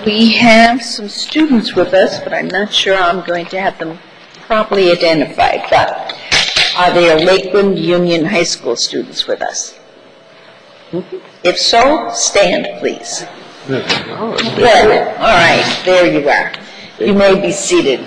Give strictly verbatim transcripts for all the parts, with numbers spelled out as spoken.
We have some students with us, but I'm not sure I'm going to have them properly identified. But are there Lakeland Union High School students with us? If so, stand, please. Good. All right, there you are. You may be seated.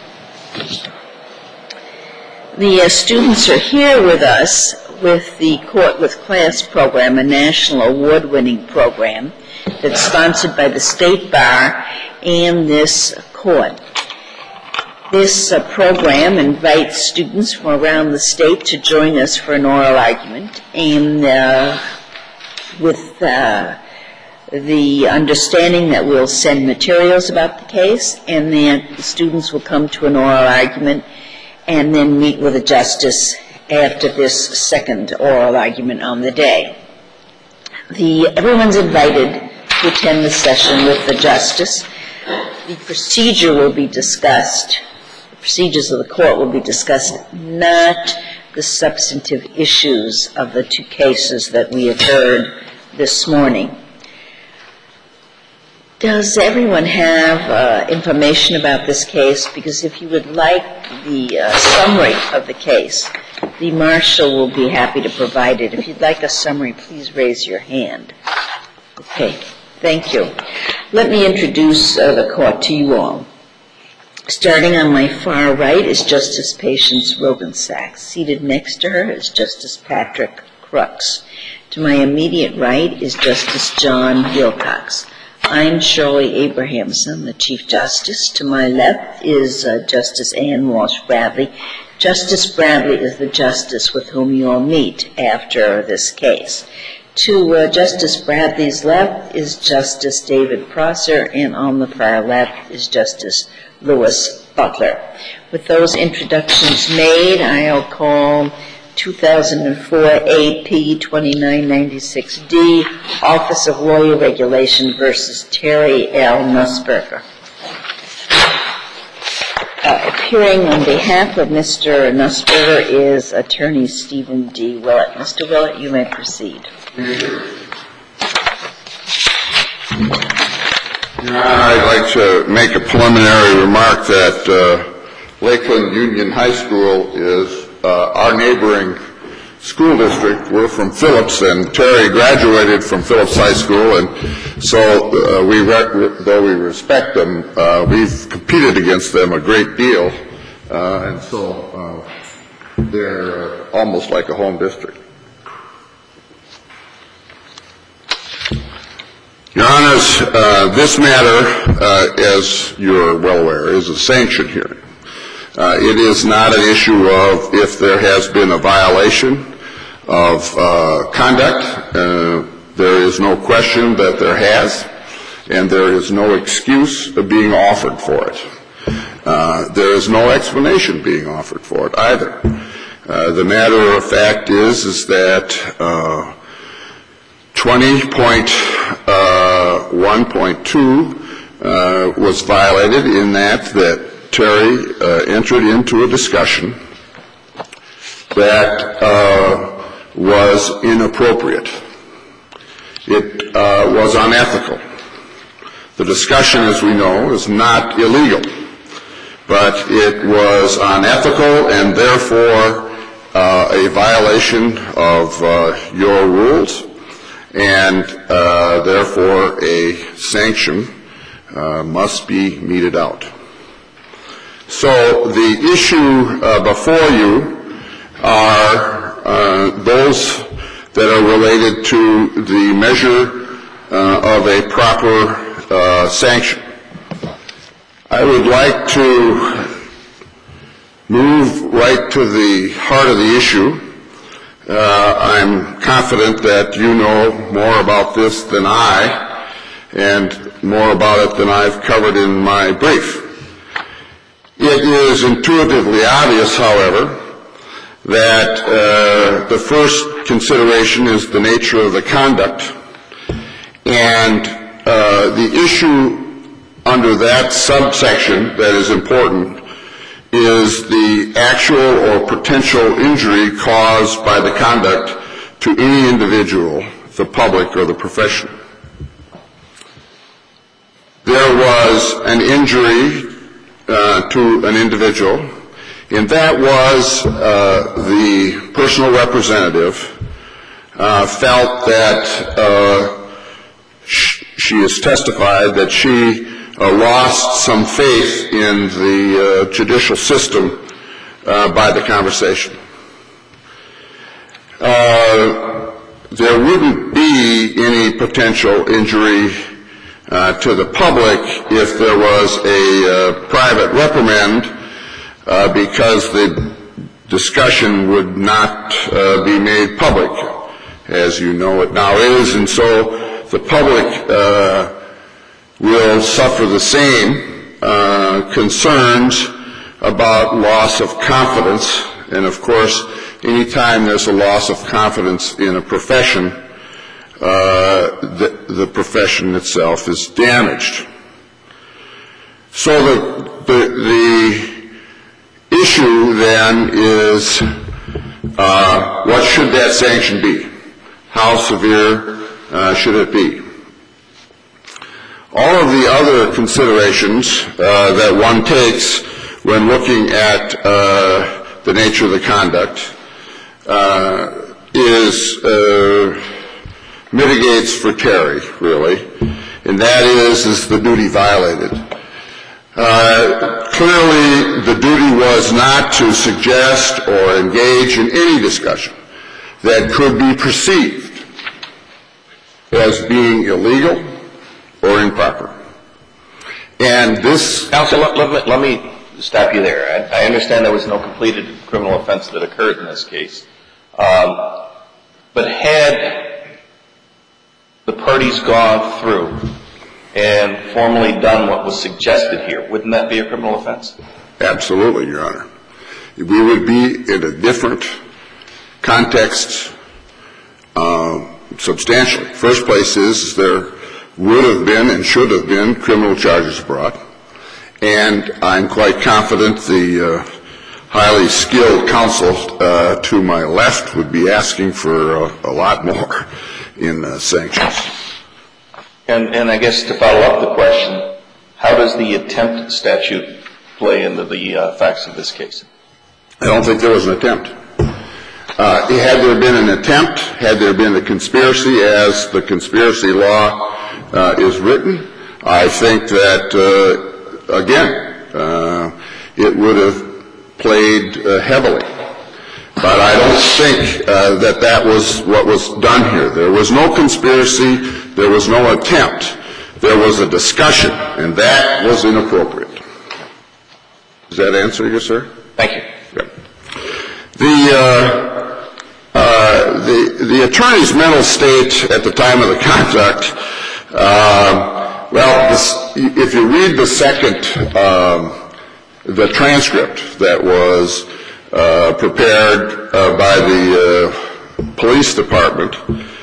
The uh, students are here with us with the Court with Class program, a national award-winning program that's sponsored by the State Bar and this court. This uh, program invites students from around the state to join us for an oral argument, and uh, with uh, the understanding that we'll send materials about the case, and that the students will come to an oral argument and then meet with a justice after this second oral argument on the day. The, everyone's invited to attend the session with the justice. The procedure will be discussed. The procedures of the court will be discussed, not the substantive issues of the two cases that we have heard this morning. Does everyone have uh, information about this case? Because if you would like the uh, summary of the case, the marshal will be happy to provide it. If you'd like a summary, please raise your hand. Okay, thank you. Let me introduce uh, the court to you all. Starting on my far right is Justice Patience Rogensack. Seated next to her is Justice Patrick Crooks. To my immediate right is Justice John Wilcox. I'm Shirley Abrahamson, the Chief Justice. To my left is uh, Justice Ann Walsh Bradley. Justice Bradley is the justice with whom you will meet after this case. To uh, Justice Bradley's left is Justice David Prosser, and on the far left is Justice Louis Butler. With those introductions made, I'll call two thousand four A P twenty-nine ninety-six D, Office of Lawyer Regulation versus Terry L. Nussberger. Uh, appearing on behalf of Mister Nussberger is Attorney Stephen D. Willett. Mister Willett, you may proceed. I'd like to make a preliminary remark that uh, Lakeland Union High School is uh, our neighboring school district. We're from Phillips, and Terry graduated from Phillips High School, and so uh, we, re- though we respect them, uh, we've competed against them a great deal, uh, and so uh, they're uh, almost like a home district. Your Honors, uh, this matter, uh, as you're well aware, is a sanction hearing. Uh, it is not an issue of if there has been a violation of uh, conduct. Uh, there is no question that there has, and there is no excuse of being offered for it. Uh, there is no explanation being offered for it either. Uh, the matter of fact is, is that uh, twenty point one point two uh, was violated in that that Terry uh, entered into a discussion that uh, was inappropriate. It uh, was unethical. The discussion, as we know, is not illegal, but it was unethical and therefore uh, a violation of uh, your rules, and uh, therefore a sanction uh, must be meted out. So the issue uh, before you are uh, those that are related to the measure uh, of a proper uh, sanction. I would like to move right to the heart of the issue. Uh, I'm confident that you know more about this than I, and more about it than I've covered in my brief. It is intuitively obvious, however, that uh, the first consideration is the nature of the conduct, and uh, the issue under that subsection that is important is the actual or potential injury caused by the conduct to any individual, the public or the profession. There was an injury uh, to an individual, and that was uh, the personal representative uh, felt that uh, sh- she has testified that she uh, lost some faith in the uh, judicial system uh, by the conversation. Uh, there wouldn't be any potential injury uh, to the public if there was a uh, private reprimand uh, because the discussion would not uh, be made public, as you know it now is, and so the public uh, will suffer the same uh, concerns about loss of confidence. And of course, any time there's a loss of confidence in a profession, uh, the, the profession itself is damaged. So the, the, the issue then is uh, what should that sanction be? How severe uh, should it be? All of the other considerations uh, that one takes when looking at uh, the nature of the conduct uh, is uh, mitigates for Terry, really, and that is is the duty violated. Uh, clearly, the duty was not to suggest or engage in any discussion that could be perceived as being illegal or improper. And this... Counsel, let, let, let me stop you there. I, I understand there was no completed criminal offense that occurred in this case. Um, but had the parties gone through and formally done what was suggested here, wouldn't that be a criminal offense? Absolutely, Your Honor. We would be in a different context uh, substantially. First place is there would have been and should have been criminal charges brought. And I'm quite confident the uh, highly skilled counsel uh, to my left would be asking for uh, a lot more in uh, sanctions. And, and I guess to follow up the question, how does the attempt statute play into the uh, facts of this case? I don't think there was an attempt. Uh, had there been an attempt, had there been a conspiracy as the conspiracy law uh, is written, I think that, uh, again, uh, it would have played uh, heavily. But I don't think uh, that that was what was done here. There was no conspiracy. There was no attempt. There was a discussion, and that was inappropriate. Does that answer you, sir? Thank you. Yeah. The, uh, uh, the, the attorney's mental state at the time of the conduct, uh, well, this, if you read the second, um, the transcript that was uh, prepared uh, by the uh, police department,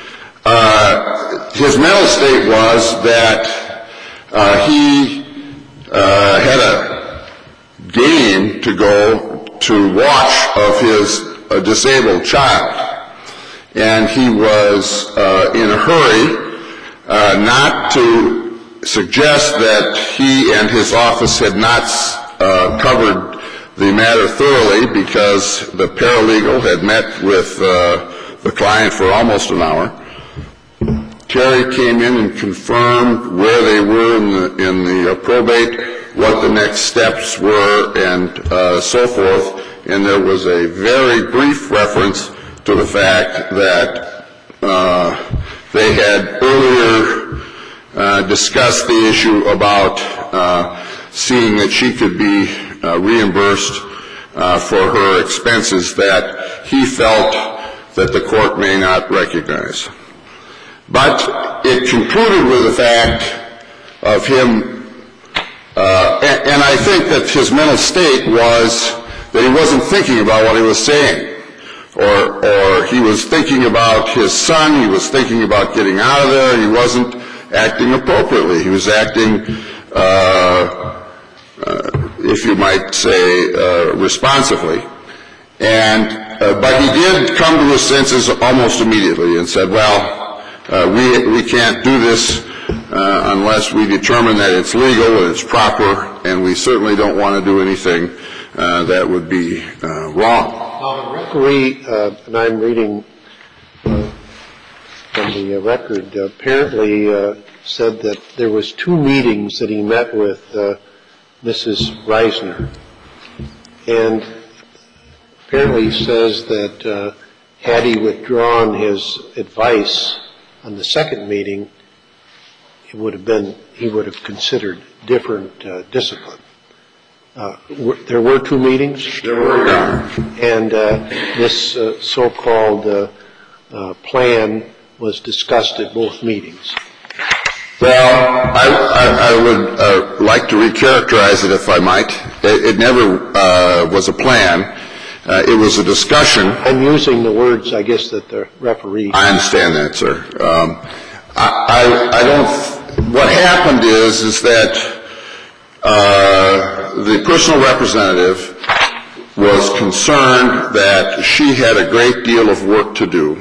uh, his mental state was that uh, he uh, had a game to go to watch of his uh, disabled child, and he was uh, in a hurry uh, not to suggest that he and his office had not uh, covered the matter thoroughly because the paralegal had met with uh, the client for almost an hour. Terry came in and confirmed where they were in the, in the uh, probate, what the next steps were, and uh, so forth. And there was a very brief reference to the fact that uh, they had earlier uh, discussed the issue about uh, seeing that she could be uh, reimbursed uh, for her expenses that he felt that the court may not recognize. But it concluded with the fact of him, uh, and, and I think that his mental state was that he wasn't thinking about what he was saying, or, or he was thinking about his son, he was thinking about getting out of there, he wasn't acting appropriately. He was acting, uh, uh, if you might say, uh, responsively. And, uh, but he did come to his senses almost immediately and said, well, Uh, we we can't do this uh, unless we determine that it's legal and it's proper, and we certainly don't want to do anything uh, that would be uh, wrong. Now, the referee, uh, and I'm reading uh, from the uh, record, uh, apparently uh, said that there was two meetings that he met with uh, Missus Reisner, and apparently he says that uh, had he withdrawn his advice on the second meeting, it would have been, he would have considered different uh, discipline. Uh, were, there were two meetings? There were, Your Honor. And uh, this uh, so-called uh, uh, plan was discussed at both meetings. Well, I, I, I would uh, like to recharacterize it, if I might. It, it never uh, was a plan. Uh, it was a discussion. I'm using the words, I guess, that the referee. I understand that, sir. Um, I, I, I don't. What happened is, is that uh, the personal representative was concerned that she had a great deal of work to do,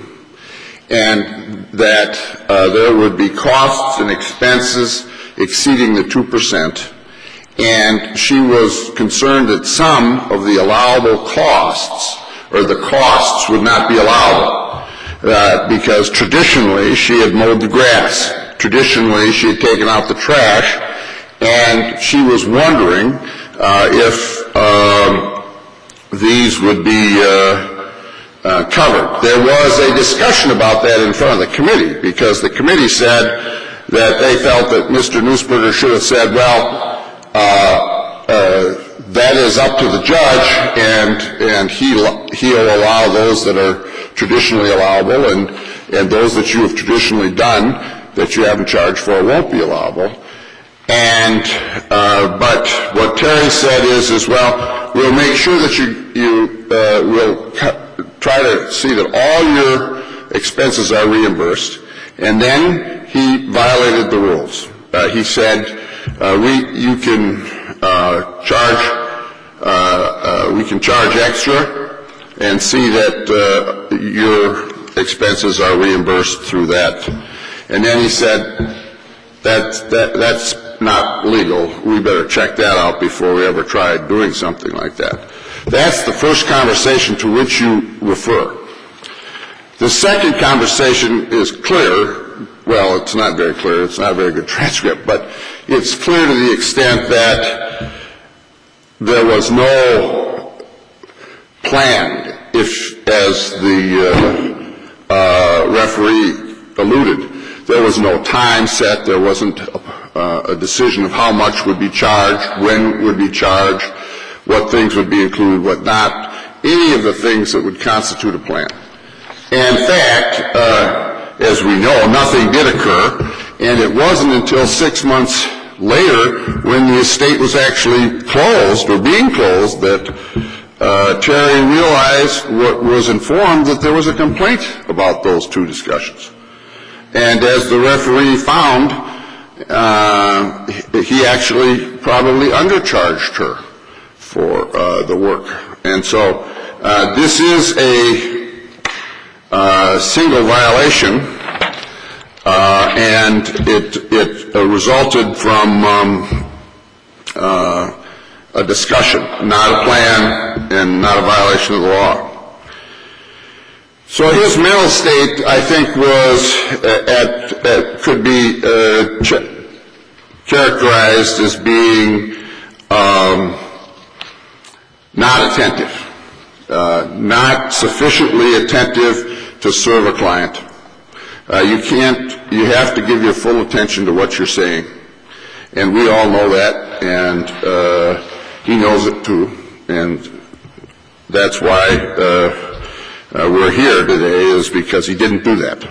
and that uh, there would be costs and expenses exceeding the two percent. And she was concerned that some of the allowable costs, or the costs, would not be allowable. Uh, because traditionally she had mowed the grass. Traditionally she had taken out the trash. And she was wondering uh, if um, these would be uh, uh, covered. There was a discussion about that in front of the committee, because the committee said that they felt that Mister Nussberger should have said, well, Uh, uh, that is up to the judge, and and he he'll allow those that are traditionally allowable, and and those that you have traditionally done that you haven't charged for won't be allowable. And uh, but what Terry said is is well, we'll make sure that you you uh, will try to see that all your expenses are reimbursed. And then he violated the rules. Uh, he said. Uh, we, you can uh, charge, uh, uh, we can charge extra and see that uh, your expenses are reimbursed through that. And then he said, that, that, that's not legal. We better check that out before we ever try doing something like that. That's the first conversation to which you refer. The second conversation is clear. Well, it's not very clear. It's not a very good transcript, but it's clear to the extent that there was no plan, if, as the uh, uh, referee alluded, there was no time set. There wasn't a, a decision of how much would be charged, when would be charged, what things would be included, what not, any of the things that would constitute a plan. And in fact, uh, as we know, nothing did occur, and it wasn't until six months later, when the estate was actually closed or being closed, that uh, Terry realized, what was informed, that there was a complaint about those two discussions. And as the referee found, uh, he actually probably undercharged her for uh, the work. And so uh, this is a Uh, single violation, uh, and it it uh, resulted from um, uh, a discussion, not a plan, and not a violation of the law. So his mental state, I think, was at, at could be uh, ch- characterized as being um, not attentive, uh, not sufficiently attentive to serve a client. Uh, you can't, you have to give your full attention to what you're saying. And we all know that, and uh, he knows it too. And that's why uh, uh, we're here today, is because he didn't do that.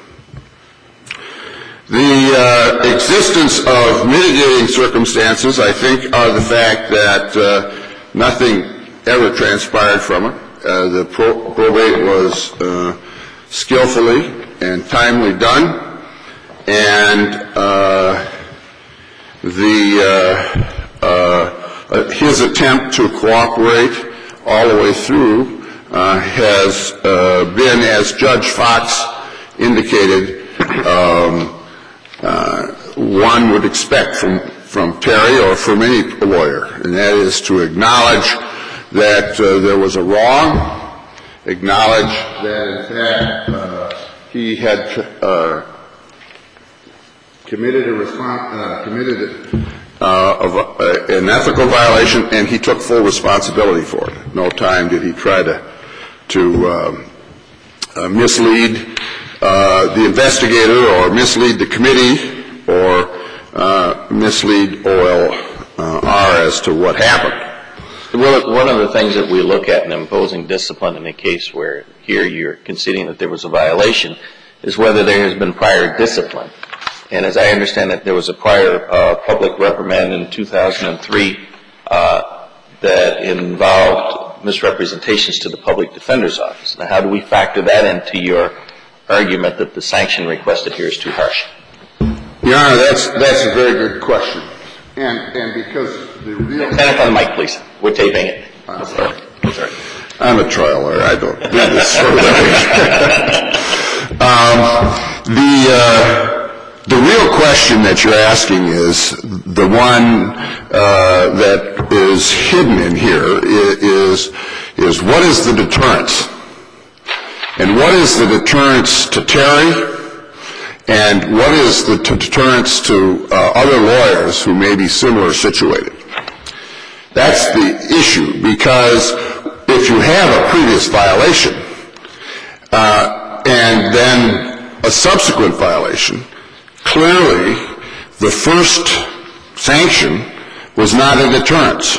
The uh, existence of mitigating circumstances, I think, are the fact that uh, nothing ever transpired from it. Uh, the pro- probate was uh, skillfully and timely done, and uh, the uh, uh, his attempt to cooperate all the way through uh, has uh, been, as Judge Fox indicated, um, uh, one would expect from, from Terry or from any lawyer, and that is to acknowledge that uh, there was a wrong, acknowledge that, in fact, uh, he had uh, committed a respons- uh, committed uh, of a, an ethical violation, and he took full responsibility for it. No time did he try to to um, uh, mislead uh, the investigator or mislead the committee or uh, mislead O L R as to what happened. Well, one of the things that we look at in imposing discipline in a case where here you're conceding that there was a violation is whether there has been prior discipline. And as I understand it, there was a prior uh, public reprimand in two thousand three uh, that involved misrepresentations to the public defender's office. Now, how do we factor that into your argument that the sanction requested here is too harsh? Your Honor, that's that's a very good question. And and because the real... Stand up on the mic, please. We're taping it. I'm sorry. I'm sorry. I'm a trial lawyer. I don't do this sort of thing. um, the... Uh, The real question that you're asking is the one uh, that is hidden in here is, is what is the deterrence? And what is the deterrence to Terry? And what is the t- deterrence to uh, other lawyers who may be similar situated? That's the issue, because if you have a previous violation uh, and then a subsequent violation, clearly, the first sanction was not a deterrence.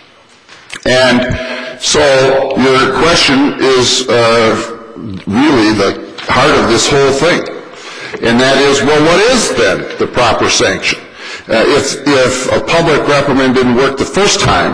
And so your question is uh, really the heart of this whole thing. And that is, well, what is then the proper sanction? Uh, if, if a public reprimand didn't work the first time,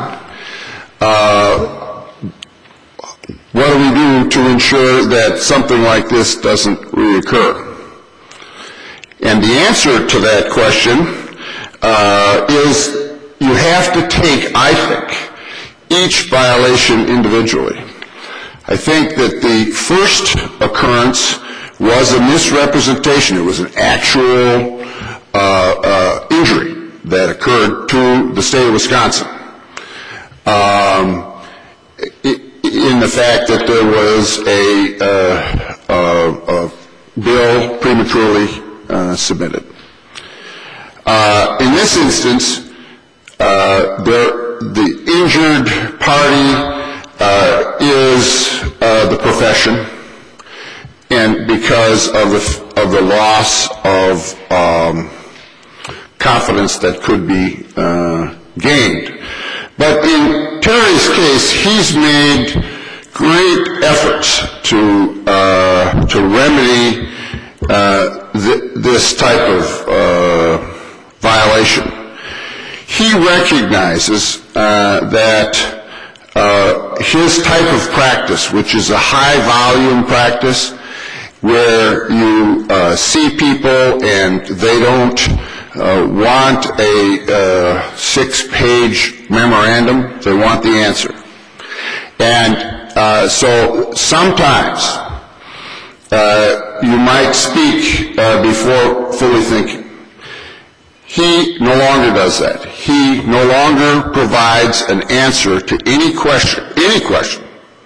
uh, what do we do to ensure that something like this doesn't reoccur? And the answer to that question uh, is you have to take, I think, each violation individually. I think that the first occurrence was a misrepresentation. It was an actual uh, uh, injury that occurred to the state of Wisconsin um, in the fact that there was a, uh, uh, a bill prematurely Uh, submitted. Uh, in this instance, uh, there, the injured party uh, is uh, the profession, and because of the of the loss of um, confidence that could be uh, gained. But in Terry's case, he's made great efforts to uh, to remedy Uh, th- this type of uh, violation. He recognizes uh, that uh, his type of practice, which is a high-volume practice, where you uh, see people and they don't uh, want a uh, six-page memorandum, they want the answer. And uh, so sometimes Uh, you might speak uh, before fully thinking. He no longer does that. He no longer provides an answer to any question, any question.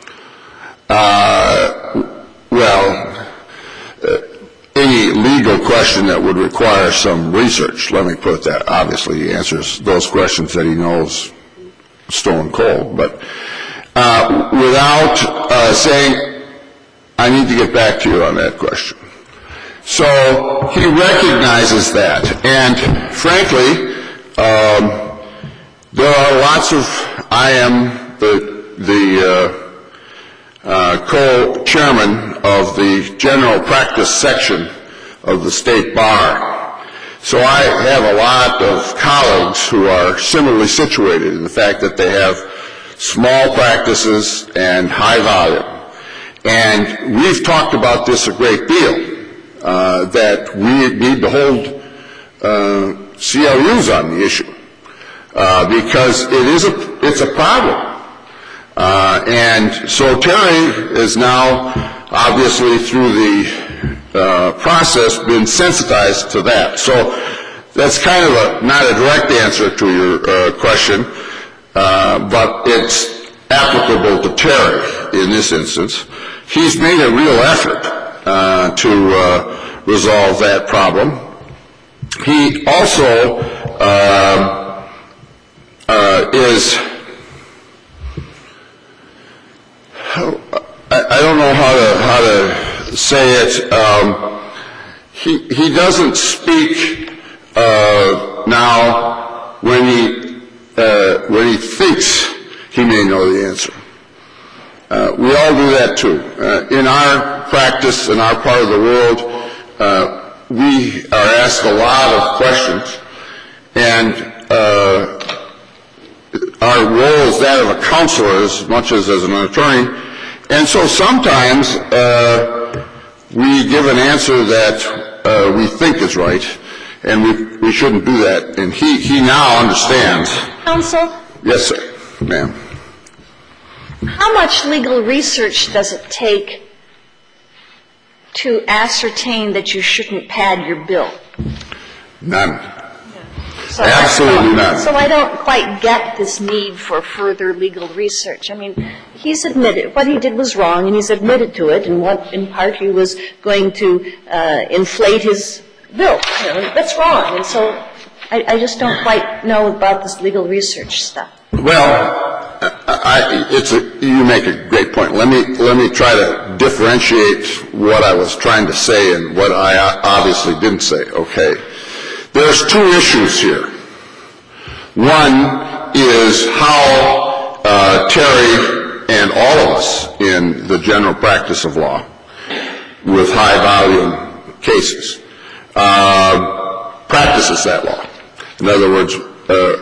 Uh, well, uh, any legal question that would require some research, let me put that. Obviously, he answers those questions that he knows stone cold, but uh, without uh, saying, I need to get back to you on that question. So he recognizes that. And frankly, um, there are lots of, I am the, the uh, uh, co-chairman of the general practice section of the state bar. So I have a lot of colleagues who are similarly situated in the fact that they have small practices and high volume. And we've talked about this a great deal, uh, that we need to hold uh, C L Us on the issue, uh, because it is a, it's a problem. Uh, and so Terry is now, obviously through the uh, process, been sensitized to that. So that's kind of a, not a direct answer to your uh, question, uh, but it's applicable to Terry in this instance. He's made a real effort uh, to uh, resolve that problem. He also uh, uh, is, I, I don't know how to, how to say it, um, he, he doesn't speak uh, now when he, uh, when he thinks he may know the answer. Uh, we all do that too. Uh, in our practice, in our part of the world, uh, we are asked a lot of questions, and uh, our role is that of a counselor as much as as an attorney. And so sometimes uh, we give an answer that uh, we think is right, and we, we shouldn't do that. And he, he now understands. Counsel? Yes, sir. Ma'am. How much legal research does it take to ascertain that you shouldn't pad your bill? None. So Absolutely I, none. So I don't quite get this need for further legal research. I mean, he's admitted what he did was wrong, and he's admitted to it, and what, in part, he was going to uh, inflate his bill. You know, that's wrong. And so I, I just don't quite know about this legal research stuff. Well, I, it's a, you make a great point. Let me let me try to differentiate what I was trying to say and what I obviously didn't say. Okay, there's two issues here. One is how uh, Terry and all of us in the general practice of law, with high volume cases, uh, practices that law. In other words. Uh,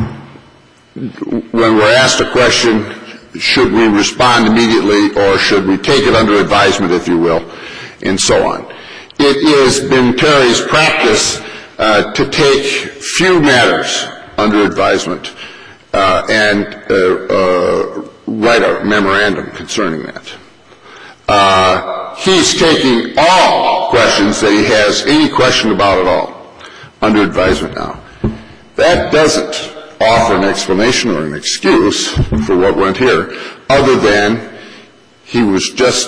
When we're asked a question, should we respond immediately or should we take it under advisement, if you will, and so on. It has been Terry's practice uh, to take few matters under advisement uh, and uh, uh, write a memorandum concerning that. Uh, he's taking all questions that he has any question about at all under advisement now. That doesn't offer an explanation or an excuse for what went here, other than he was just,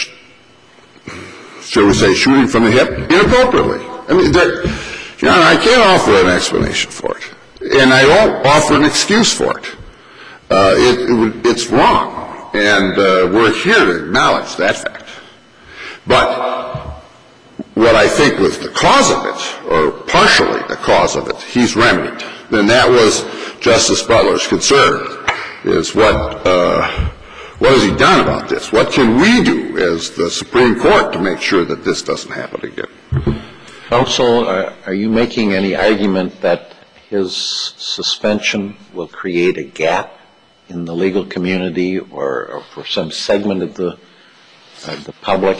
shall we say, shooting from the hip inappropriately. I mean, there, you know, I can't offer an explanation for it, and I won't offer an excuse for it. Uh, it, it it's wrong, and uh, we're here to acknowledge that fact. But what I think was the cause of it, or partially the cause of it, he's remedied. And that was Justice Butler's concern, is what uh, what has he done about this? What can we do as the Supreme Court to make sure that this doesn't happen again? Counsel, uh, are you making any argument that his suspension will create a gap in the legal community or, or for some segment of the, uh, the public?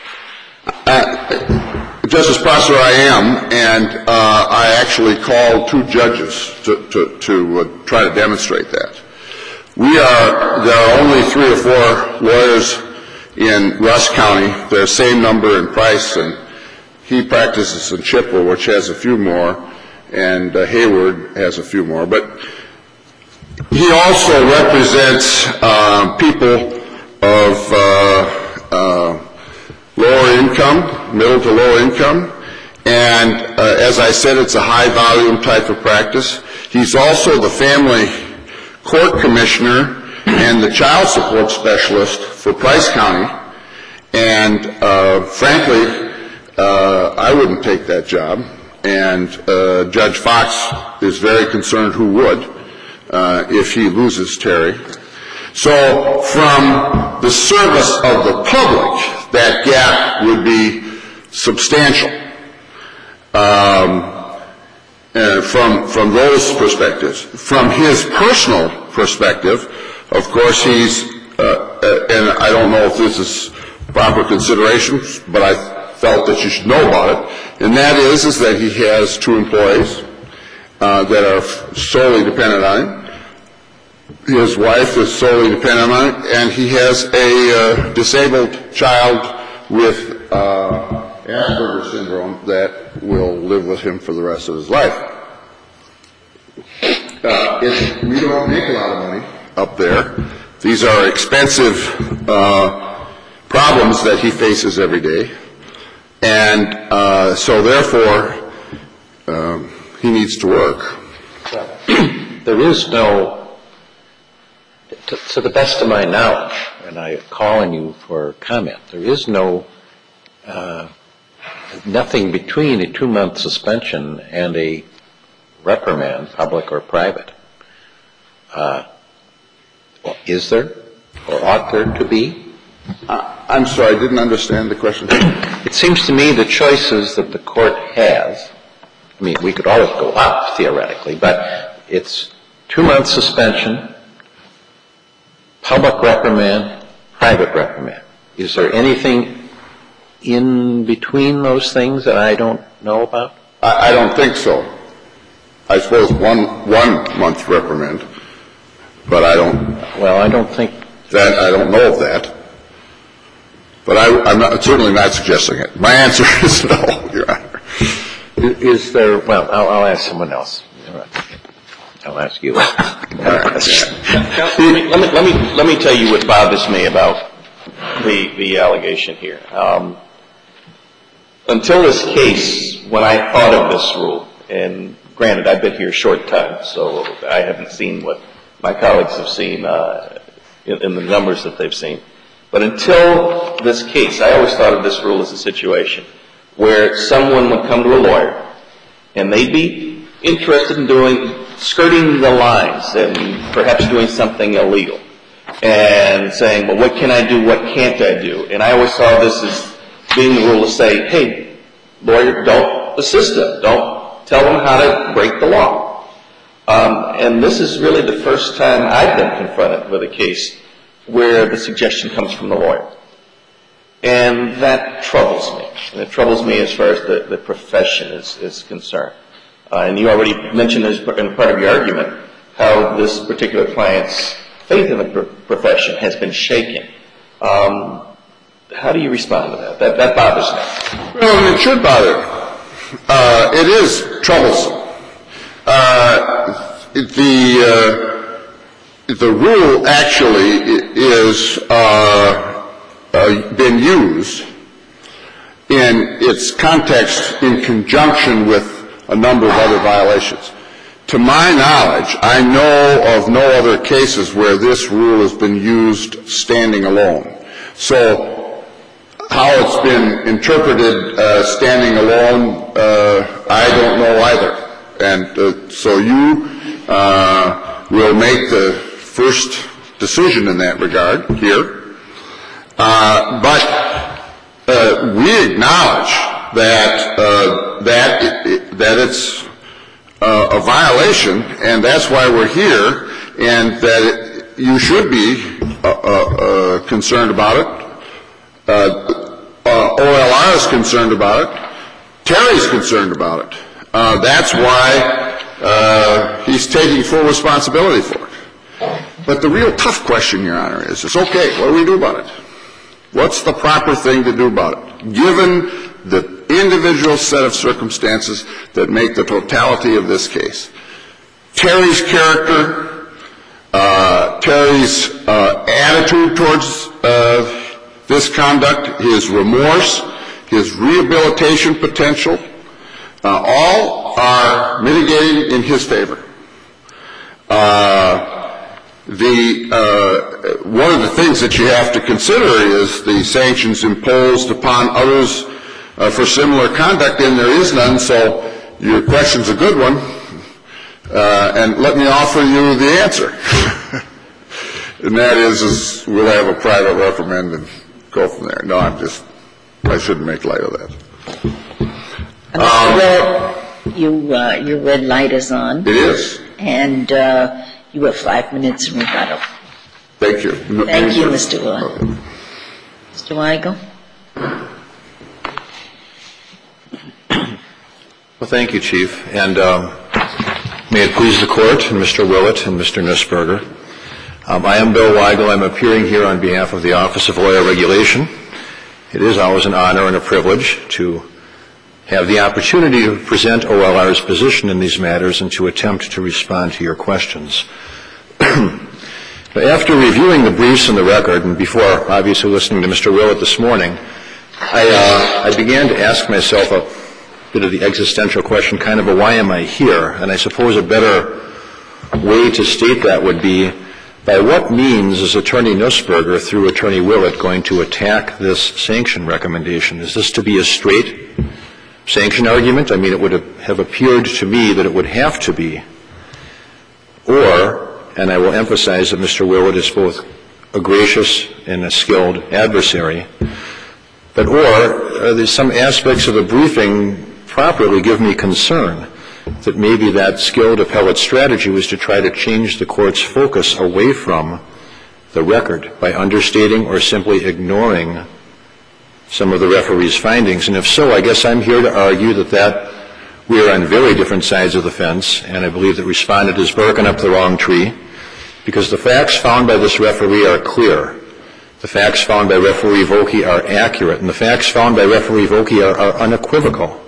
Uh, Justice Prosser, I am, and uh, I actually called two judges to, to, to uh, try to demonstrate that. We are, there are only three or four lawyers in Rusk County. They're same number in Price, and he practices in Chippewa, which has a few more, and uh, Hayward has a few more. But he also represents uh, people of uh, uh, lower income, middle to low income, and uh, as I said, it's a high volume type of practice. He's also the family court commissioner and the child support specialist for Price County, and uh, frankly, uh, I wouldn't take that job, and uh, Judge Fox is very concerned who would uh, if he loses Terry. So from the service of the public, that gap would be substantial. Um, uh, from from those perspectives, from his personal perspective, of course, he's uh, uh, and I don't know if this is proper consideration, but I felt that you should know about it, and that is is that he has two employees uh, that are solely dependent on him. His wife is solely dependent on it, and he has a uh, disabled child with uh, Asperger's syndrome that will live with him for the rest of his life. Uh, it's, we don't make a lot of money up there. These are expensive uh, problems that he faces every day. And uh, so, therefore, um, he needs to work. There is no, to, to the best of my knowledge, and I call on you for comment, there is no, uh, nothing between a two-month suspension and a reprimand, public or private. Uh, is there, or ought there to be? Uh, I'm sorry, I didn't understand the question. It seems to me the choices that the court has, I mean, we could always go up, theoretically, but it's two-month suspension, public reprimand, private reprimand. Is there anything in between those things that I don't know about? I, I don't think so. I suppose one one month reprimand, but I don't. Well, I don't think that. I don't know of that. But I, I'm not, certainly not suggesting it. My answer is no, Your Honor. Is there? Well, I'll, I'll ask someone else. I'll ask you. let, me, let, me, let, me, let me tell you what bothers me about the, the allegation here. Um, until this case, when I thought of this rule, and granted, I've been here a short time, so I haven't seen what my colleagues have seen uh, in, in the numbers that they've seen. But until this case, I always thought of this rule as a situation where someone would come to a lawyer and they'd be interested in doing, skirting the lines and perhaps doing something illegal and saying, well, what can I do, what can't I do? And I always saw this as being the rule to say, hey, lawyer, don't assist them. Don't tell them how to break the law. Um, and this is really the first time I've been confronted with a case where the suggestion comes from the lawyer. And that troubles me. And it troubles me as far as the, the profession is, is concerned. Uh, and you already mentioned as part of your argument how this particular client's faith in the pro- profession has been shaken. Um, how do you respond to that? That, that bothers me. Well, it should bother. Uh, it is troublesome. Uh, the... Uh, The rule actually is uh, uh, been used in its context in conjunction with a number of other violations. To my knowledge, I know of no other cases where this rule has been used standing alone. So how it's been interpreted uh, standing alone, uh, I don't know either. And uh, so you uh, will make the first decision in that regard here. Uh, but uh, we acknowledge that uh, that it, that it's uh, a violation, and that's why we're here, and that it, you should be uh, uh, uh, concerned about it. Uh, uh, O L R is concerned about it. Terry's concerned about it. Uh, that's why uh, he's taking full responsibility for it. But the real tough question, Your Honor, is, is okay, what do we do about it? What's the proper thing to do about it, given the individual set of circumstances that make the totality of this case? Terry's character, uh, Terry's uh, attitude towards uh, this conduct, his remorse, his rehabilitation potential, uh, all are mitigating in his favor. Uh, The, uh, one of the things that you have to consider is the sanctions imposed upon others uh, for similar conduct, and there is none, so your question's a good one. Uh, and let me offer you the answer. And that is, is we'll have a private reprimand and go from there. No, I'm just, I shouldn't make light of that. Um, red, you, uh, your red light is on. It is. And, uh, you have five minutes in rebuttal. Thank you. No, Thank you, Mister Weigel. Okay. Mister Weigel? Well, thank you, Chief. And um, may it please the Court, and Mister Willett and Mister Nussberger. Um, I am Bill Weigel. I'm appearing here on behalf of the Office of Oil Regulation. It is always an honor and a privilege to have the opportunity to present O L R's position in these matters and to attempt to respond to your questions. But after reviewing the briefs and the record, and before obviously listening to Mister Willett this morning, I, uh, I began to ask myself a bit of the existential question, kind of a why am I here? And I suppose a better way to state that would be, by what means is Attorney Nussberger, through Attorney Willett, going to attack this sanction recommendation? Is this to be a straight sanction argument? I mean, it would have appeared to me that it would have to be. Or, and I will emphasize that Mister Willett is both a gracious and a skilled adversary, but or are there some aspects of the briefing properly give me concern that maybe that skilled appellate strategy was to try to change the court's focus away from the record by understating or simply ignoring some of the referee's findings. And if so, I guess I'm here to argue that that we are on very different sides of the fence, and I believe that respondent is barking up the wrong tree, because the facts found by this referee are clear. The facts found by Referee Vokey are accurate, and the facts found by Referee Vokey are, are unequivocal.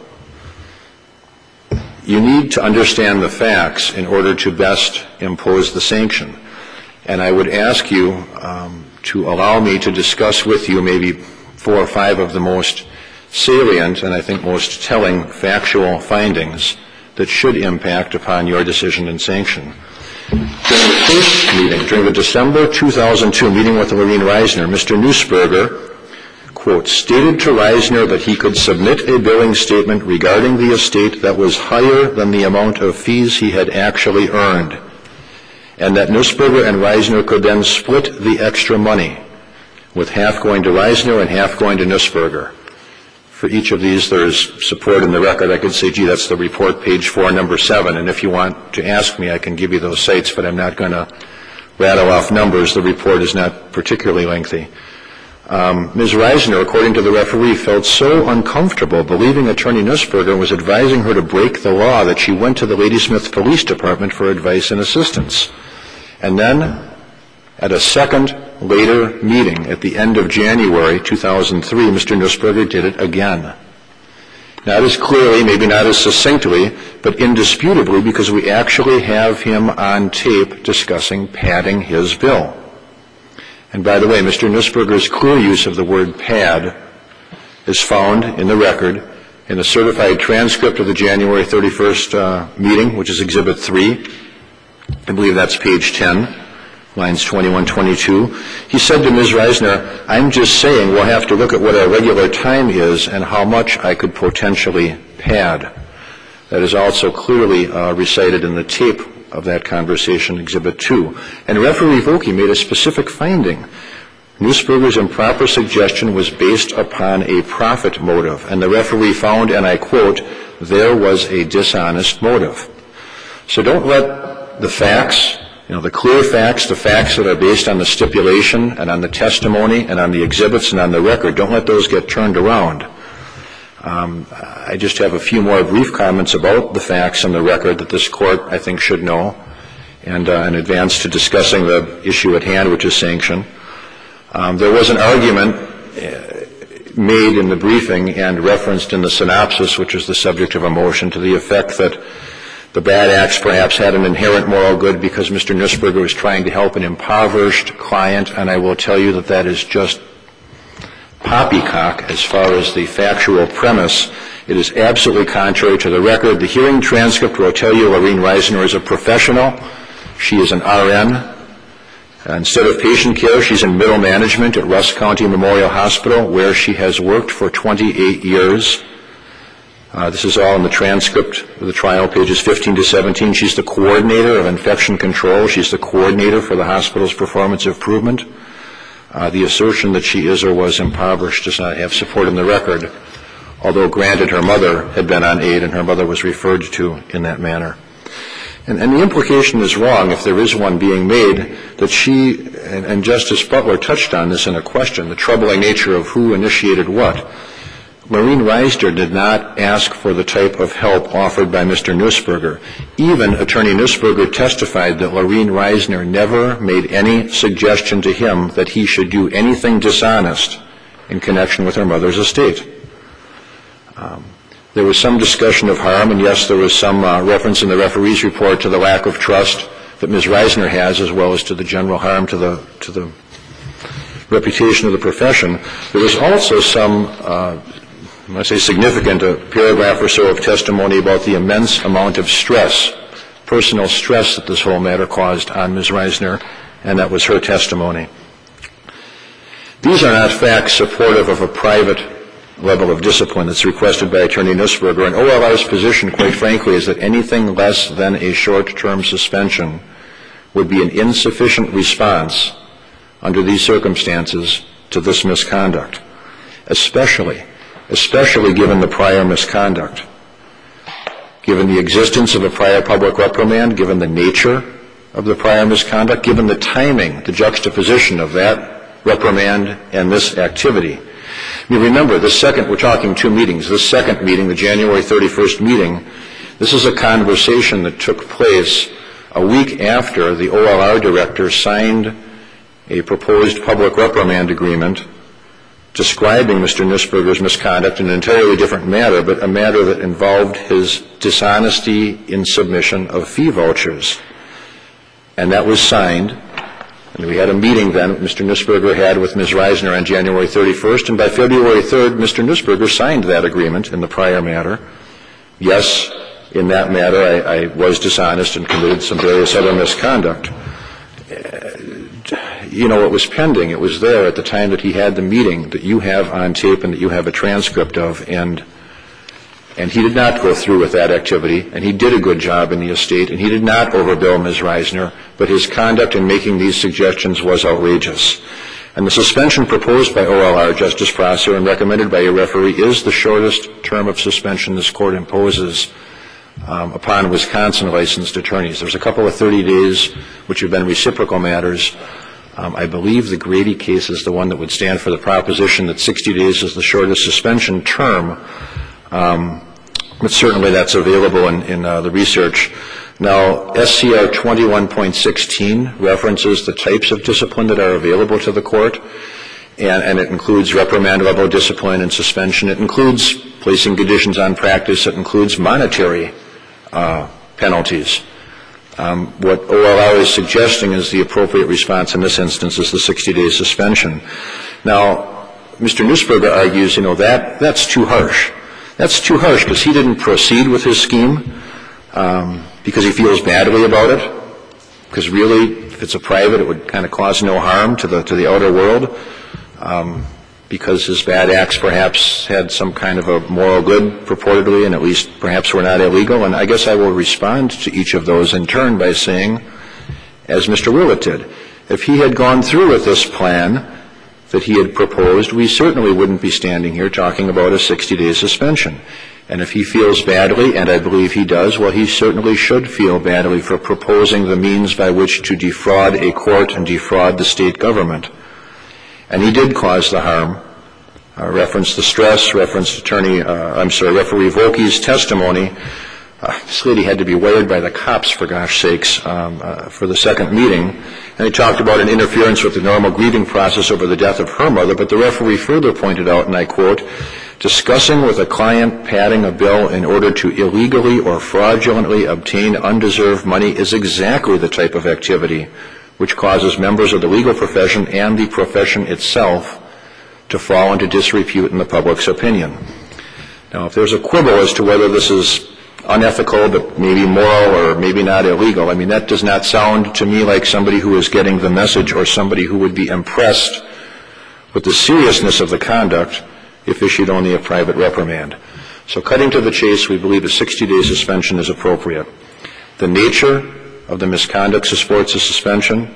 You need to understand the facts in order to best impose the sanction. And I would ask you um, to allow me to discuss with you maybe four or five of the most salient and I think most telling factual findings that should impact upon your decision and sanction. During the first meeting, during the December two thousand two meeting with Lorene Reisner, Mister Nussberger, quote, stated to Reisner that he could submit a billing statement regarding the estate that was higher than the amount of fees he had actually earned, and that Nussberger and Reisner could then split the extra money, with half going to Reisner and half going to Nussberger. For each of these, there's support in the record. I could say, gee, that's the report, page four, number seven, and if you want to ask me, I can give you those sites, but I'm not going to rattle off numbers. The report is not particularly lengthy. Um, Miz Reisner, according to the referee, felt so uncomfortable believing Attorney Nussberger was advising her to break the law that she went to the Ladysmith Police Department for advice and assistance. And then, at a second later meeting at the end of January two thousand three, Mister Nussberger did it again. Not as clearly, maybe not as succinctly, but indisputably, because we actually have him on tape discussing padding his bill. And by the way, Mister Nussberger's clear use of the word pad is found in the record in a certified transcript of the January thirty-first uh, meeting, which is Exhibit three. I believe that's page ten, lines twenty-one, twenty-two. He said to Miz Reisner, I'm just saying we'll have to look at what our regular time is and how much I could potentially pad. That is also clearly uh, recited in the tape of that conversation, Exhibit two. And Referee Vokey made a specific finding. Nussberger's improper suggestion was based upon a profit motive, and the referee found, and I quote, there was a dishonest motive. So don't let the facts, you know, the clear facts, the facts that are based on the stipulation and on the testimony and on the exhibits and on the record, don't let those get turned around. Um, I just have a few more brief comments about the facts and the record that this court, I think, should know, and uh, in advance to discussing the issue at hand, which is sanction. Um, there was an argument uh, made in the briefing and referenced in the synopsis, which is the subject of a motion, to the effect that the bad acts perhaps had an inherent moral good because Mister Nussberger was trying to help an impoverished client, and I will tell you that that is just poppycock as far as the factual premise. It is absolutely contrary to the record. The hearing transcript will tell you Lorene Reisner is a professional. She is an R N. Instead of patient care, she's in middle management at Rusk County Memorial Hospital, where she has worked for twenty-eight years. Uh, this is all in the transcript of the trial, pages fifteen to seventeen. She's the coordinator of infection control. She's the coordinator for the hospital's performance improvement. Uh, the assertion that she is or was impoverished does not have support in the record, although granted her mother had been on aid and her mother was referred to in that manner. And, and the implication is wrong, if there is one being made, that she, and, and Justice Butler touched on this in a question, the troubling nature of who initiated what. Lorene Reisner did not ask for the type of help offered by Mister Nussberger. Even Attorney Nussberger testified that Lorene Reisner never made any suggestion to him that he should do anything dishonest in connection with her mother's estate. Um, there was some discussion of harm, and yes, there was some uh, reference in the referee's report to the lack of trust that Miz Reisner has, as well as to the general harm to the to the reputation of the profession. There was also some, uh, I say significant, a paragraph or so of testimony about the immense amount of stress, personal stress that this whole matter caused on Miz Reisner, and that was her testimony. These are not facts supportive of a private level of discipline that's requested by Attorney Nussberger, and O L R's position, quite frankly, is that anything less than a short-term suspension would be an insufficient response under these circumstances to this misconduct, especially, especially given the prior misconduct. Given the existence of a prior public reprimand, given the nature of the prior misconduct, given the timing, the juxtaposition of that reprimand and this activity. I mean, remember, the second, we're talking two meetings, this second meeting, the January thirty-first meeting, this is a conversation that took place a week after the O L R director signed a proposed public reprimand agreement describing Mister Nussberger's misconduct in an entirely different matter, but a matter that involved his dishonesty in submission of fee vouchers. And that was signed, and we had a meeting then that Mister Nussberger had with Miz Reisner on January thirty-first, and by February third, Mister Nussberger signed that agreement in the prior matter. Yes, in that matter, I, I was dishonest and committed some various other misconduct. You know, it was pending. It was there at the time that he had the meeting that you have on tape and that you have a transcript of, and and he did not go through with that activity, and he did a good job in the estate, and he did not overbill Miz Reisner, but his conduct in making these suggestions was outrageous. And the suspension proposed by O L R, Justice Prosser, and recommended by your referee is the shortest term of suspension this Court imposes um, upon Wisconsin licensed attorneys. There's a couple of thirty days, which have been reciprocal matters. Um, I believe the Grady case is the one that would stand for the proposition that sixty days is the shortest suspension term. Um, but certainly that's available in, in uh, the research. Now, S C R twenty-one point sixteen references the types of discipline that are available to the Court, and, and it includes reprimand level discipline and suspension. It includes placing conditions on practice. It includes monetary uh, penalties. Um, what O L R is suggesting is the appropriate response in this instance is the sixty-day suspension. Now, Mister Nussberger argues, you know, that that's too harsh. That's too harsh because he didn't proceed with his scheme um, because he feels badly about it. Because really, if it's a private, it would kind of cause no harm to the to the outer world. Um, because his bad acts perhaps had some kind of a moral good purportedly, and at least perhaps were not illegal. And I guess I will respond to each of those in turn by saying, as Mister Willett did, if he had gone through with this plan that he had proposed, we certainly wouldn't be standing here talking about a sixty-day suspension. And if he feels badly, and I believe he does, well, he certainly should feel badly for proposing the means by which to defraud a court and defraud the state government. And he did cause the harm. Uh, reference the stress, reference attorney, uh, I'm sorry, referee Volke's testimony. Uh, this lady had to be wired by the cops, for gosh sakes, um, uh, for the second meeting. And he talked about an interference with the normal grieving process over the death of her mother, but the referee further pointed out, and I quote, discussing with a client padding a bill in order to illegally or fraudulently obtain undeserved money is exactly the type of activity which causes members of the legal profession and the profession itself to fall into disrepute in the public's opinion. Now, if there's a quibble as to whether this is unethical, but maybe moral or maybe not illegal, I mean, that does not sound to me like somebody who is getting the message or somebody who would be impressed with the seriousness of the conduct if issued only a private reprimand. So cutting to the chase, we believe a sixty-day suspension is appropriate. The nature of the misconduct supports a suspension.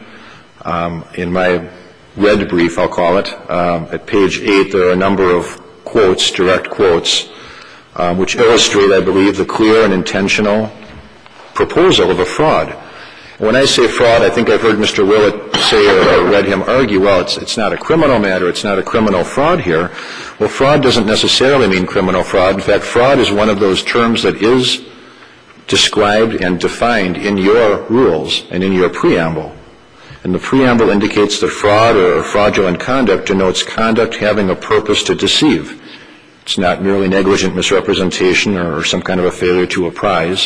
Um, in my red brief, I'll call it, um, at page eight, there are a number of quotes, direct quotes, um, which illustrate, I believe, the clear and intentional proposal of a fraud. When I say fraud, I think I've heard Mister Willett say or read him argue, well, it's, it's not a criminal matter, it's not a criminal fraud here. Well, fraud doesn't necessarily mean criminal fraud. In fact, fraud is one of those terms that is described and defined in your rules and in your preamble. And the preamble indicates that fraud or fraudulent conduct denotes conduct having a purpose to deceive. It's not merely negligent misrepresentation or some kind of a failure to apprise.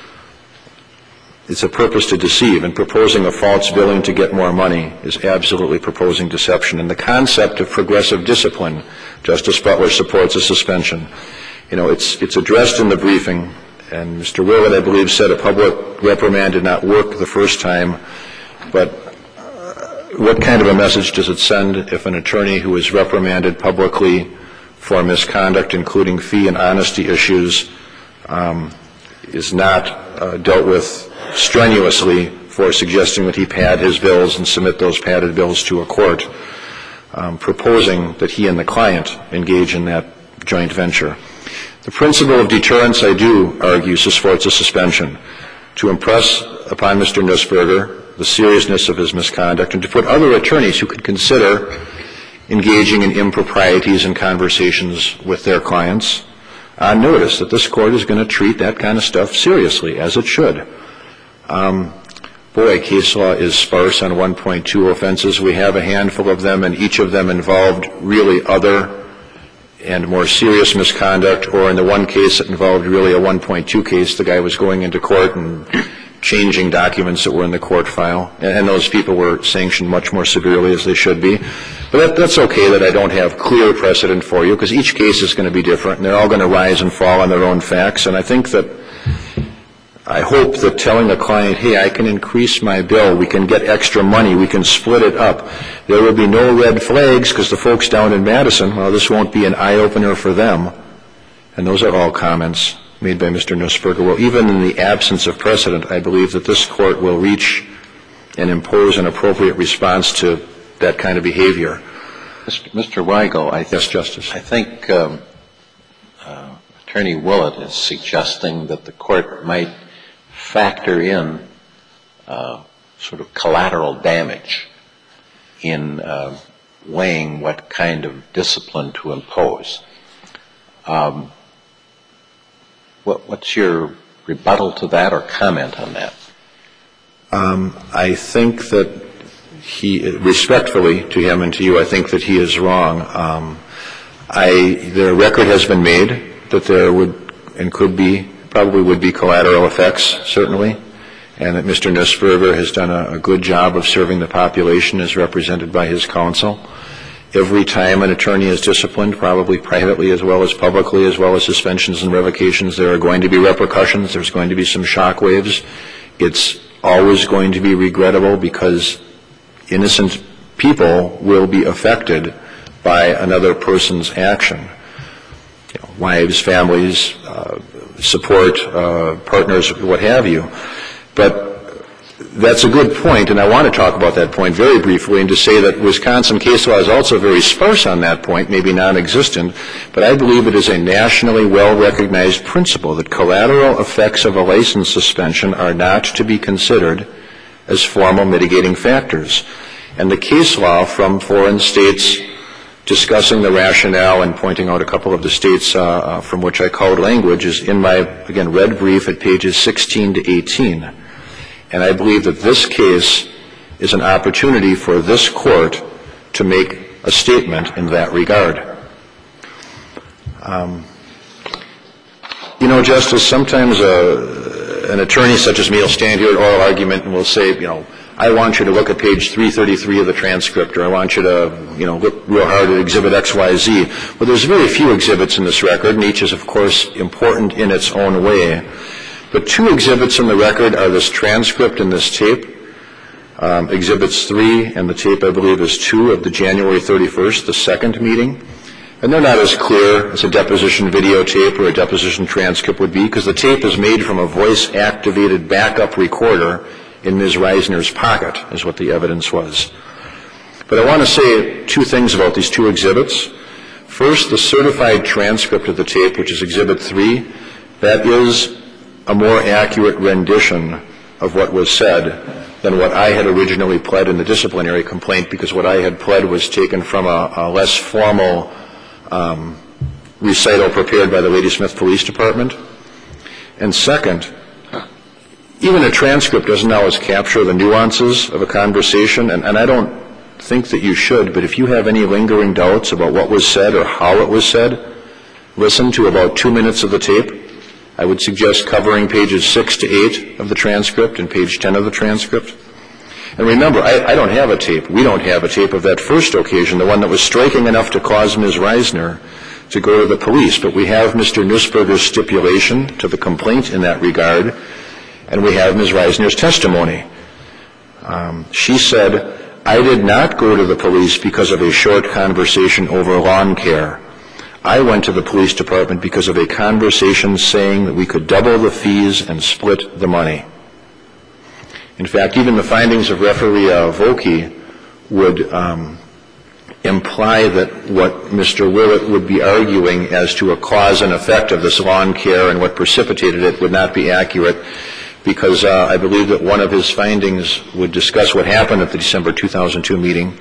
It's a purpose to deceive, and proposing a false billing to get more money is absolutely proposing deception. And the concept of progressive discipline, Justice Butler supports a suspension. You know, it's, it's addressed in the briefing, and Mister Willett, I believe, said a public reprimand did not work the first time, but uh, what kind of a message does it send if an attorney who is reprimanded publicly for misconduct, including fee and honesty issues, um, is not uh, dealt with strenuously for suggesting that he pad his bills and submit those padded bills to a court, um, proposing that he and the client engage in that joint venture. The principle of deterrence, I do argue, supports a suspension to impress upon Mister Nussberger the seriousness of his misconduct and to put other attorneys who could consider engaging in improprieties and conversations with their clients on notice that this court is going to treat that kind of stuff seriously, as it should. Um, boy, case law is sparse on one point two offenses. We have a handful of them, and each of them involved really other and more serious misconduct, or in the one case it involved really a one point two case, the guy was going into court and changing documents that were in the court file, and, and those people were sanctioned much more severely as they should be. But that, that's okay that I don't have clear precedent for you, because each case is going to be different, and they're all going to rise and fall on their own facts, and I think that I hope that telling the client, hey, I can increase my bill, we can get extra money, we can split it up, there will be no red flags because the folks down in Madison, well, this won't be an eye-opener for them. And those are all comments made by Mister Nussberger. Well, even in the absence of precedent, I believe that this court will reach and impose an appropriate response to that kind of behavior. Mister Weigel, I, th- yes, Justice. I think um, uh, Attorney Willett is suggesting that the court might factor in uh, sort of collateral damage in uh, weighing what kind of discipline to impose. Um, what, what's your rebuttal to that or comment on that? Um, I think that he, respectfully to him and to you, I think that he is wrong. Um, I, the record has been made that there would and could be, probably would be collateral effects, certainly, and that Mister Nussberger has done a, a good job of serving the population as represented by his counsel. Every time an attorney is disciplined, probably privately as well as publicly, as well as suspensions and revocations, there are going to be repercussions. There's going to be some shock waves. It's always going to be regrettable because innocent people will be affected by another person's action. You know, wives, families, uh, support, uh, partners, what have you. But that's a good point, and I want to talk about that point very briefly and to say that Wisconsin case law is also very sparse on that point, maybe non-existent, but I believe it is a nationally well-recognized principle that collateral effects of a license suspension are not to be considered as formal mitigating factors. And the case law from foreign states discussing the rationale and pointing out a couple of the states uh, uh, from which I called language is in my, again, red brief at pages sixteen to eighteen. And I believe that this case is an opportunity for this court to make a statement in that regard. Um, you know, Justice, sometimes uh, an attorney such as me will stand here at oral argument and will say, you know, I want you to look at page three thirty-three of the transcript, or I want you to, you know, look real hard at exhibit X Y Z. Well, there's very few exhibits in this record, and each is, of course, important in its own way. But two exhibits in the record are this transcript and this tape. Um, exhibits three and the tape, I believe, is two of the January thirty-first, the second meeting. And they're not as clear as a deposition videotape or a deposition transcript would be, because the tape is made from a voice-activated backup recorder in Miz Reisner's pocket, is what the evidence was. But I want to say two things about these two exhibits. First, the certified transcript of the tape, which is exhibit three, that is a more accurate rendition of what was said than what I had originally pled in the disciplinary complaint, because what I had pled was taken from a, a less formal um, recital prepared by the Ladysmith Police Department. And second, even a transcript doesn't always capture the nuances of a conversation, and, and I don't think that you should, but if you have any lingering doubts about what was said or how it was said, listen to about two minutes of the tape. I would suggest covering pages six to eight of the transcript and page ten of the transcript. And remember, I, I don't have a tape. We don't have a tape of that first occasion, the one that was striking enough to cause Miz Reisner to go to the police. But we have Mister Nussberger's stipulation to the complaint in that regard, and we have Miz Reisner's testimony. Um, she said, I did not go to the police because of a short conversation over lawn care. I went to the police department because of a conversation saying that we could double the fees and split the money. In fact, even the findings of Referee uh, Volke would um, imply that what Mister Willett would be arguing as to a cause and effect of this lawn care and what precipitated it would not be accurate, because uh, I believe that one of his findings would discuss what happened at the December two thousand two meeting.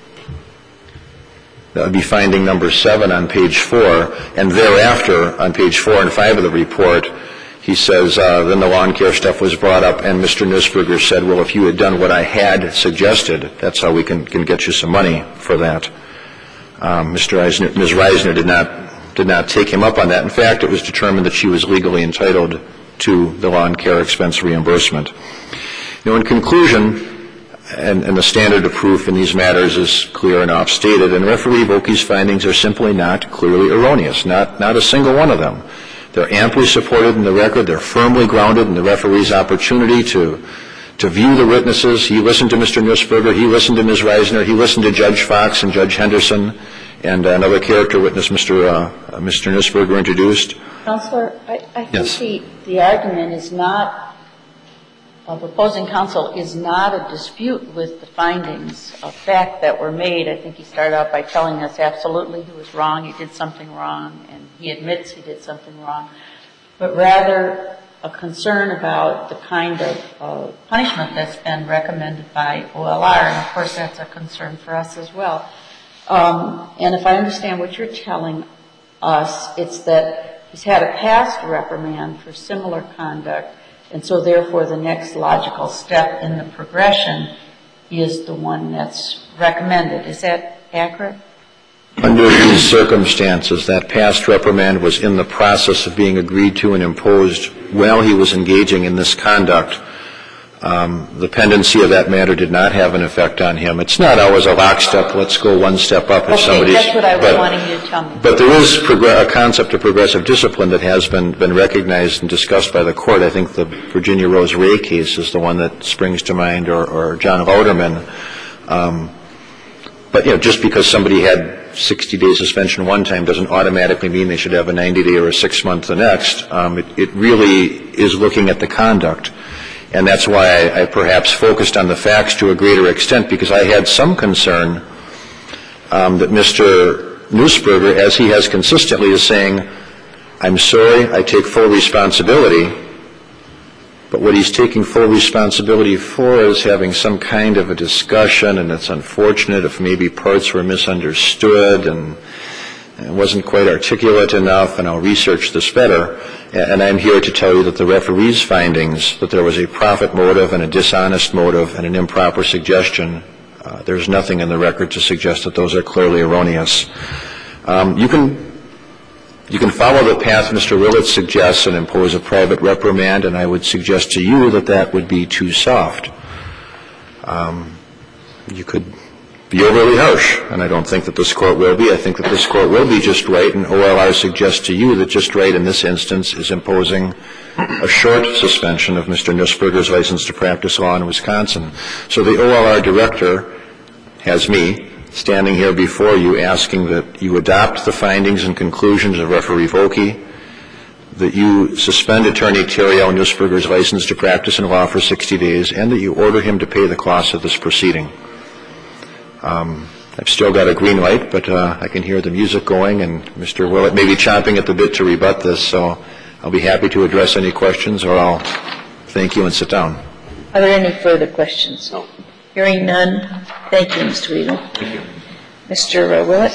That would be finding number seven on page four, and thereafter on page four and five of the report, he says, uh, then the lawn care stuff was brought up, and Mister Nussberger said, well, if you had done what I had suggested, that's how we can, can get you some money for that. Um, Mister Reisner, Miz Reisner did not, did not take him up on that. In fact, it was determined that she was legally entitled to the lawn care expense reimbursement. You know, in conclusion, and, and the standard of proof in these matters is clear and oft-stated, and Referee Volke's findings are simply not clearly erroneous, not, not a single one of them. They're amply supported in the record. They're firmly grounded in the referee's opportunity to, to view the witnesses. He listened to Mister Nussberger. He listened to Miz Reisner. He listened to Judge Fox and Judge Henderson, and another character witness Mister Uh, Mister Nussberger introduced. Counselor, I, I think yes. the, the argument is not, of opposing counsel, is not a dispute with the findings of fact that were made. I think he started out by telling us absolutely he was wrong, he did something wrong, and he admits he did something wrong, but rather a concern about the kind of uh, punishment that's been recommended by O L R, and of course that's a concern for us as well. Um, and if I understand what you're telling us, it's that he's had a past reprimand for similar conduct, and so therefore the next logical step in the progression is the one that's recommended. Is that accurate? Under these circumstances, that past reprimand was in the process of being agreed to and imposed while he was engaging in this conduct. Um, the pendency of that matter did not have an effect on him. It's not always a lockstep, let's go one step up if okay, somebody's... that's what I was but, wanting you to tell me. But there is progr- a concept of progressive discipline that has been, been recognized and discussed by the court. I think the Virginia Rose Ray case is the one that springs to mind, or, or John Lauderman. Um, but, you know, just because somebody had sixty-day suspension one time doesn't automatically mean they should have a ninety-day or a six-month the next. Um, it, it really is looking at the conduct. And that's why I, I perhaps focused on the facts to a greater extent, because I had some concern um, that Mister Nussberger, as he has consistently, is saying, I'm sorry, I take full responsibility, but what he's taking full responsibility for is having some kind of a discussion, and it's unfortunate if maybe parts were misunderstood and it wasn't quite articulate enough, and I'll research this better. And I'm here to tell you that the referee's findings, that there was a profit motive and a dishonest motive and an improper suggestion, uh, there's nothing in the record to suggest that those are clearly erroneous. Um, you can you can follow the path Mister Willett suggests and impose a private reprimand, and I would suggest to you that that would be too soft. Um, you could be overly harsh, and I don't think that this court will be. I think that this court will be just right, and O L R suggests to you that just right in this instance is imposing a short suspension of Mister Nussberger's license to practice law in Wisconsin. So the O L R director has me standing here before you asking that you adopt the findings and conclusions of Referee Volke, that you suspend Attorney Terry L. Nussberger's license to practice in law for sixty days, and that you order him to pay the cost of this proceeding. Um, I've still got a green light, but uh, I can hear the music going, and Mister Willett may be chomping at the bit to rebut this, so I'll be happy to address any questions, or I'll thank you and sit down. Are there any further questions? No. Hearing none, thank you, Mister Weaver. Thank you. Mister Willett?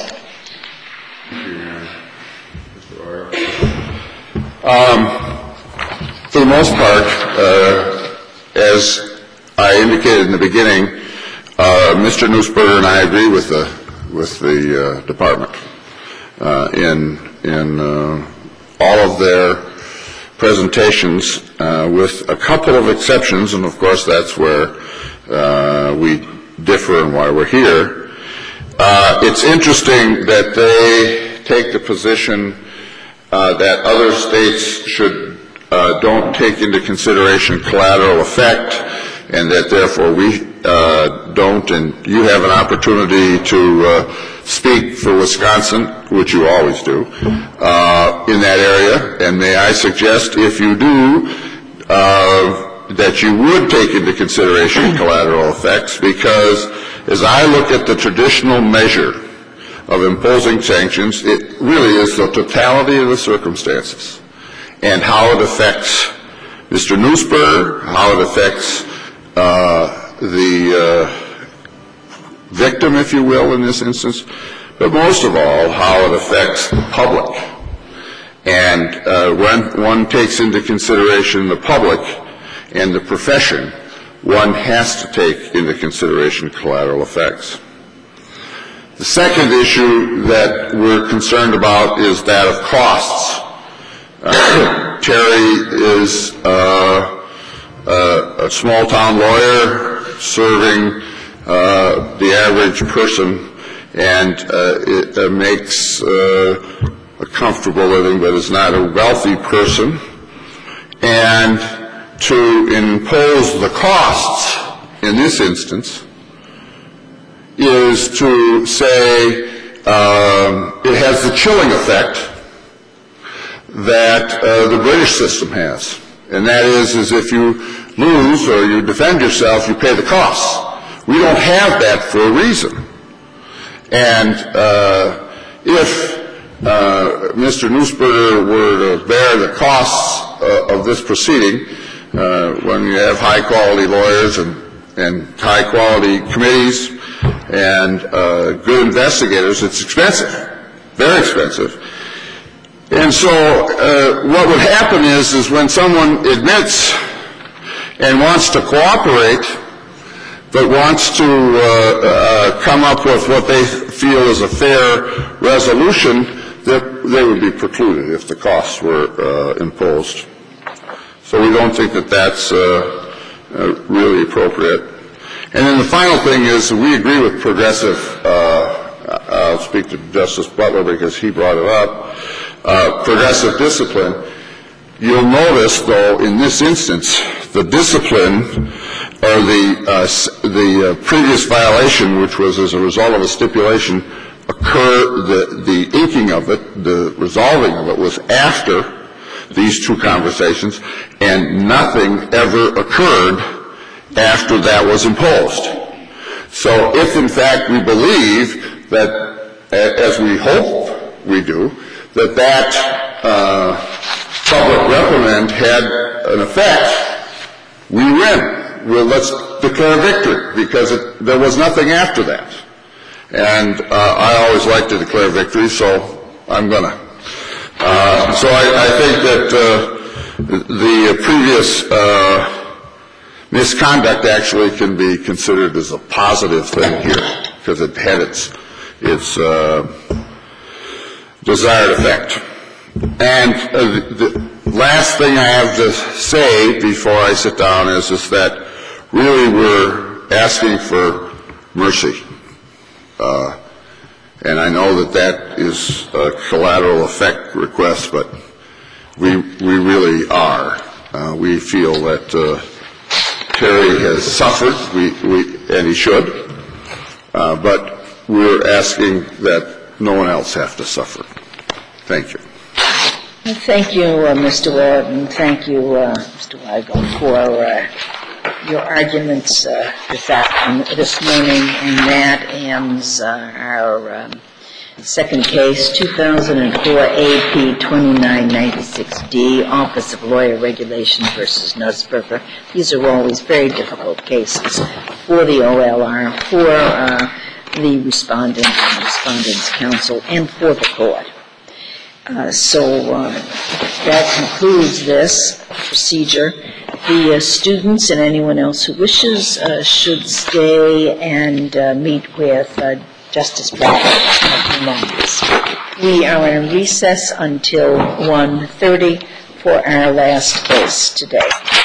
Um, for the most part, uh, as I indicated in the beginning, uh, Mister Nussberger and I agree with the with the uh, department uh, in in uh, all of their presentations, uh, with a couple of exceptions, and of course that's where uh, we differ and why we're here. Uh, it's interesting that they take the position uh, that other states should uh, don't take into consideration collateral effect, and that therefore we uh, don't, and you have an opportunity to uh, speak for Wisconsin, which you always do, uh, in that area. And may I suggest, if you do, uh, that you would take into consideration collateral effects, because as I look at the traditional measure of imposing sanctions, it really is the totality of the circumstances and how it affects Mister Nussberger, how it affects uh, the uh, victim, if you will, in this instance, but most of all, how it affects the public. And uh, when one takes into consideration the public and the profession, one has to take into consideration collateral effects. The second issue that we're concerned about is that of costs. Uh, Terry is uh, uh, a small-town lawyer serving uh, the average person, and uh, it uh, makes uh, a comfortable living, but is not a wealthy person. And to impose the costs in this instance is to say um, it has the chilling effect that uh, the British system has. And that is, is if you lose or you defend yourself, you pay the costs. We don't have that for a reason. And uh, if uh, Mister Nussberger were to bear the costs uh, of this proceeding, uh, when you have high-quality lawyers and, and high-quality committees and uh, good investigators, it's expensive, very expensive. And so uh, what would happen is, is when someone admits and wants to cooperate, but wants to uh, uh, come up with what they feel is a fair resolution, that they would be precluded if the costs were uh, imposed. So we don't think that that's uh, uh, really appropriate. And then the final thing is, we agree with progressive, uh, I'll speak to Justice Butler because he brought it up, uh, progressive discipline. You'll notice, though, in this instance, the discipline or the, uh, the uh, previous violation, which was as a result of a stipulation, occur, the, the inking of it, the resolving of it was after these two conversations, and nothing ever occurred after that was imposed. So if, in fact, we believe that, as we hope we do, that that uh, public reprimand had an effect, we win. Well, let's declare victory, because it, there was nothing after that. And uh, I always like to declare victory, so I'm going to. Uh, so I, I think that uh, the previous uh, misconduct actually can be considered as a positive thing here, because it had its, its uh, desired effect. And uh, the last thing I have to say before I sit down is, is that really we're asking for mercy. Uh, and I know that that is a collateral effect request, but we we really are. Uh, we feel that uh, Terry has suffered, we, we, and he should, uh, but we're asking that no one else have to suffer. Thank you. Thank you, uh, Mister Ward, and thank you, uh, Mister Weigel, for uh, your arguments uh, this, afternoon, this morning, and that ends uh, our um, second case, two thousand four A P twenty-nine ninety-six D, Office of Lawyer Regulations versus Nussberger. These are always very difficult cases for the O L R, for uh, the respondent and respondent's counsel, and for the court. Uh, so uh, that concludes this procedure. The uh, students and anyone else who wishes uh, should stay and uh, meet with uh, Justice Bradford. We are in recess until one thirty for our last case today.